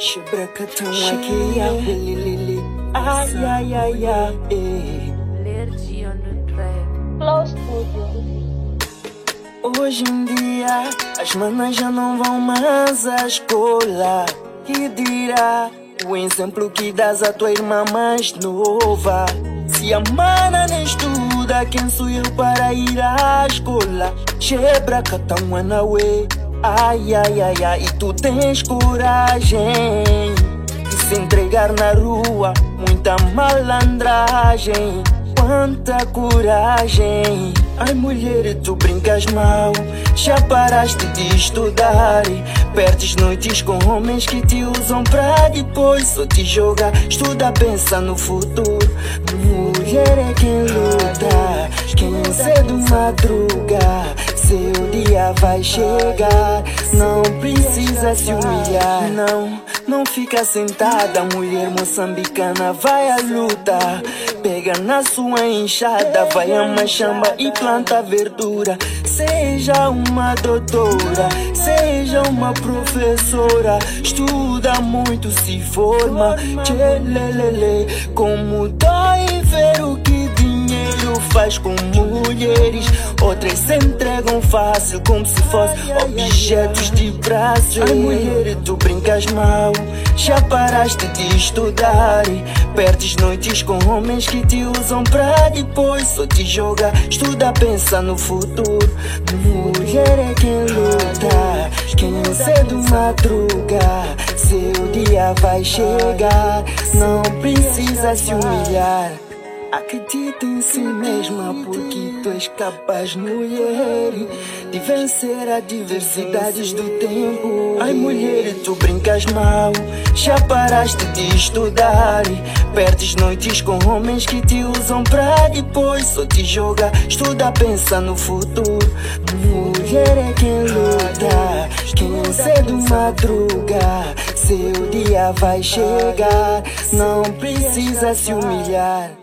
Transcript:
Shibracatão aqui, lili. Ai, ai, ai, ai. Lergy on the track. Flow Studio. Hoje em dia, as manas já não vão mais à escola. Que dirá o exemplo que dás à tua irmã mais nova? Se a mana nem estuda, quem sou eu para ir à escola? Shibracatão anaue. Ai, ai, ai, ai, e tu tens coragem de se entregar na rua, muita malandragem, quanta coragem. Ai, mulher, tu brincas mal, já paraste de estudar, perdes noites com homens que te usam pra depois só te jogar. Estuda, pensa no futuro, mulher é quem luta, quem cedo madruga, seu dia vai chegar, não precisa se humilhar. Não fica sentada, mulher moçambicana, vai à luta, pega na sua enxada, vai a machamba e planta verdura. Seja uma doutora, seja uma professora, estuda muito, se forma, tchelelele. Como dói ver o que dinheiro faz com mulheres, outras se entregam fácil como se fossem objetos de prazer. Ai, mulher, tu brincas mal, já paraste de estudar, perdes noites com homens que te usam pra depois só te jogar. Estuda, pensa no futuro, mulher é quem luta, quem cedo madruga, seu dia vai chegar, não precisa se humilhar. Acredita em si mesma, porque tu és capaz, mulher, de vencer adversidades do tempo. Ai, mulher, tu brincas mal, já paraste de estudar, perdes noites com homens que te usam pra depois só te jogar. Estuda, pensa no futuro, mulher é quem luta, quem cedo madruga, seu dia vai chegar, não precisa se humilhar.